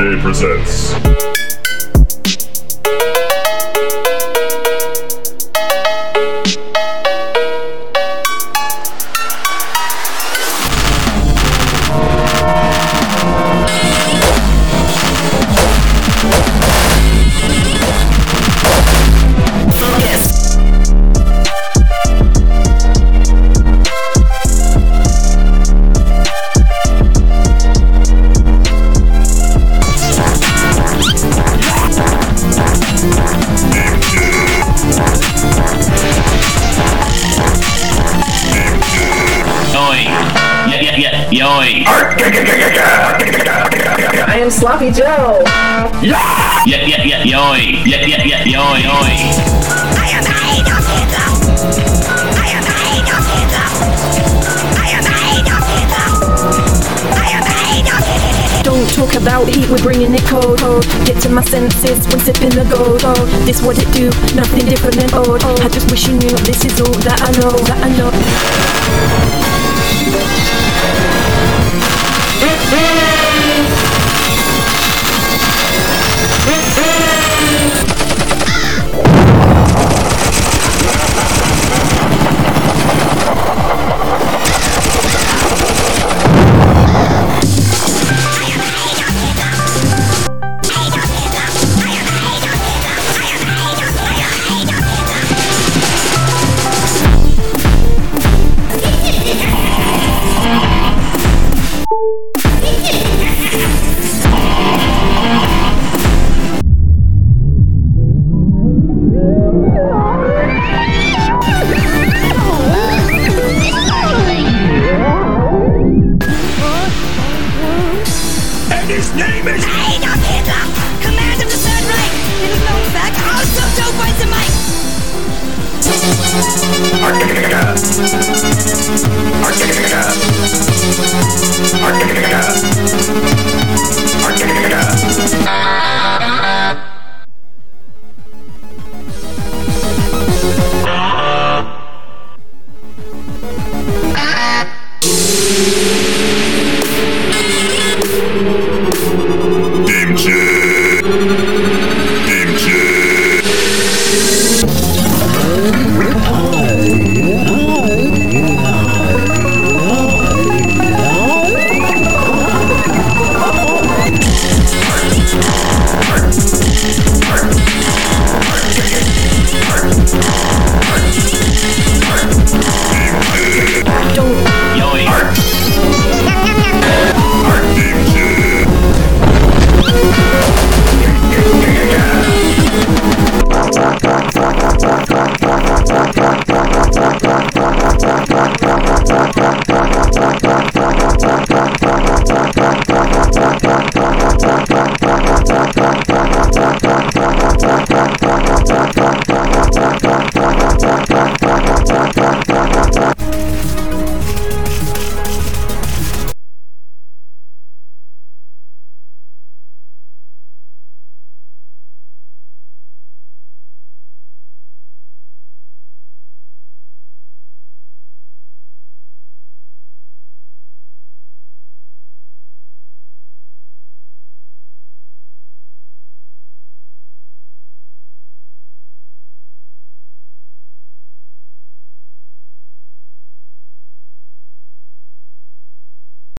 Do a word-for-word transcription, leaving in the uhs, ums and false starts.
K presents. Yoi! I am Sloppy Joe! Yeah! Yeah, yeah, yeah, yoi! Yeah, yeah, yeah, yoi, yoi! I am Adolf Hitler! I am Adolf Hitler! I am Adolf Hitler! I am Adolf Hitler! Don't talk about heat, we're bringing it cold, cold. Get to my senses when sipping the gold, gold. This what it do, nothing different than old, old. I just wish you knew, this is all that I know, that I know. His name is Adolf Hitler, Commander of the Third Reich. It is known fact, also Joe Biden Mike. Arctica. Arctica. Arctica.